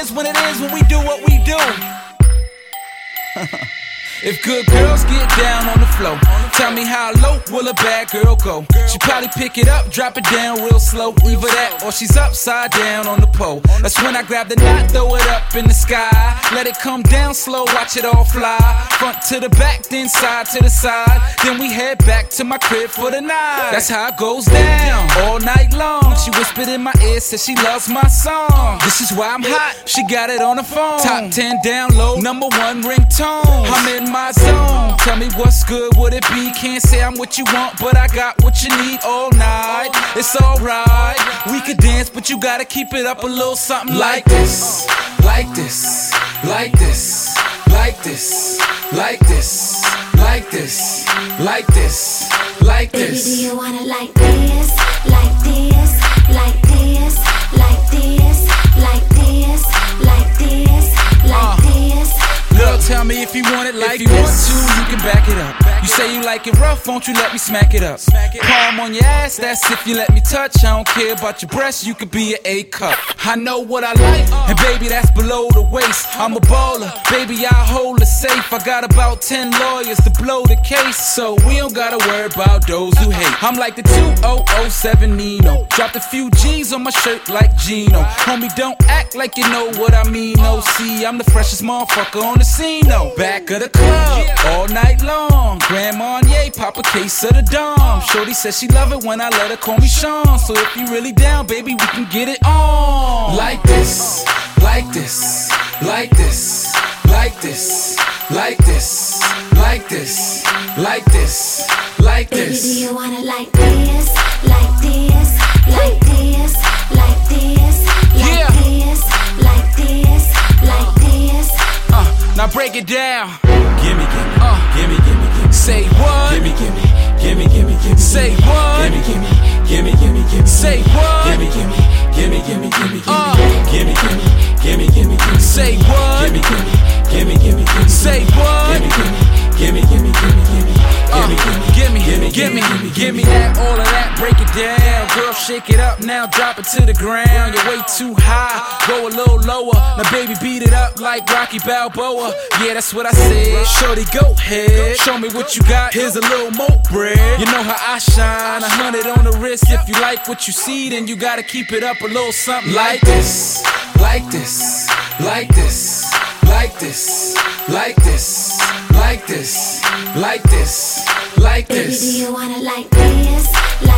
is when we do what we do. If good girls get down on the floor, tell me how low will a bad girl go? She probably pick it up, drop it down real slow. Either that or she's upside down on the pole. That's when I grab the knot, throw it up in the sky. Let it come down slow, watch it all fly. Front to the back, then side to the side. Then we head back to my crib for the night. That's how it goes down, all night long. She whispered in my ear, said she loves my song. This is why I'm hot, she got it on the phone. Top 10 download, #1 ringtone. I'm in my zone, tell me what's good, would it be? Can't say I'm what you want, but I got what you need all night. It's alright, we could dance, but you gotta keep it up a little something like this. Like this, like this, like this, like this, like this, like this, like this. Baby, do you wanna like this, like this, like this, like this, like this, like this, like this? Girl, tell me if you want it like this. If you want to, you can back it up. You say you like it rough, won't you let me smack it up? Palm on your ass, that's if you let me touch. I don't care about your breasts, you could be an A cup. I know what I like, and baby, that's below the waist. I'm a baller, baby, I hold it safe. I got about 10 lawyers to blow the case, so we don't gotta worry about those who hate. I'm like the 2007 Nino. Dropped a few G's on my shirt like Gino. Homie, don't act like you know what I mean. No, see, I'm the freshest motherfucker on the scene, no. Back of the club, all night long. Grand Marnier, pop a case of the Dom. Shorty says she love it when I let her call me Sean. So if you really down, baby, we can get it on. Like this, like this, like this, like this, like this, like this, like this, like this. Baby, do you wanna like this, like this, like this, like this, like this, like this, like this? Now break it down. Gimme, gimme, gimme, gimme, gimme. Say what? Gimme, gimme, gimme, gimme, gimme. Say what? Gimme, gimme, gimme, gimme, gimme. Say what? Gimme, gimme, gimme, gimme, gimme, gimme. Gimme, gimme, gimme, gimme, gimme. Say what? Gimme, gimme, gimme, gimme, gimme. Say what? Gimme, gimme, gimme, gimme, gimme, gimme. Give me that, all of that, break it down. Girl, shake it up now, drop it to the ground. You're way too high, go a little lower. Now baby, beat it up like Rocky Balboa. Yeah, that's what I said. Shorty, go ahead, show me what you got. Here's a little more bread. You know how I shine, 100 on the wrist. If you like what you see, then you gotta keep it up a little something like this, like this, like this, like this, like this, like this, like this, like Baby, do this. you wanna like this,